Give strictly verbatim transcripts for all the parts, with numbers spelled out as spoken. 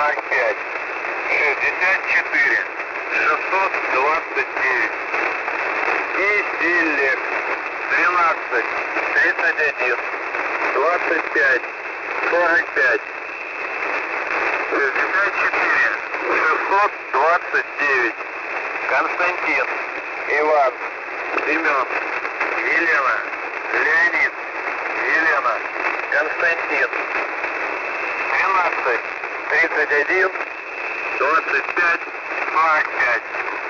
сорок пять, шестьдесят четыре, шестьсот двадцать девять. Киселек, двенадцать, тридцать один, двадцать пять, сорок пять. шестьдесят четыре, шестьсот двадцать девять. Константин, Иван, Семен, Елена, Леонид, Елена, Константин. двенадцать, тридцать один, двадцать пять, сорок пять.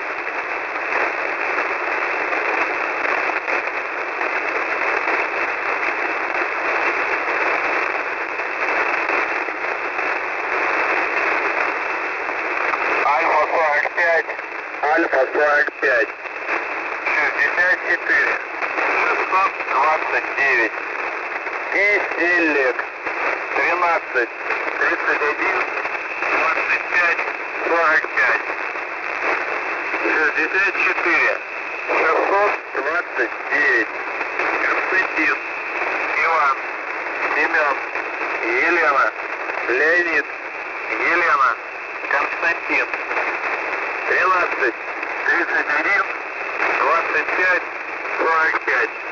Альфа сорок пять, Альфа сорок пять, шестьдесят четыре, шестьсот двадцать девять. Киселек, тринадцать, тридцать один, двадцать пять, сорок пять. шестьдесят четыре, шестьсот двадцать девять. Константин, Иван, Семен, Елена, Леонид, Елена, Константин. тринадцать, тридцать один, двадцать пять, сорок пять.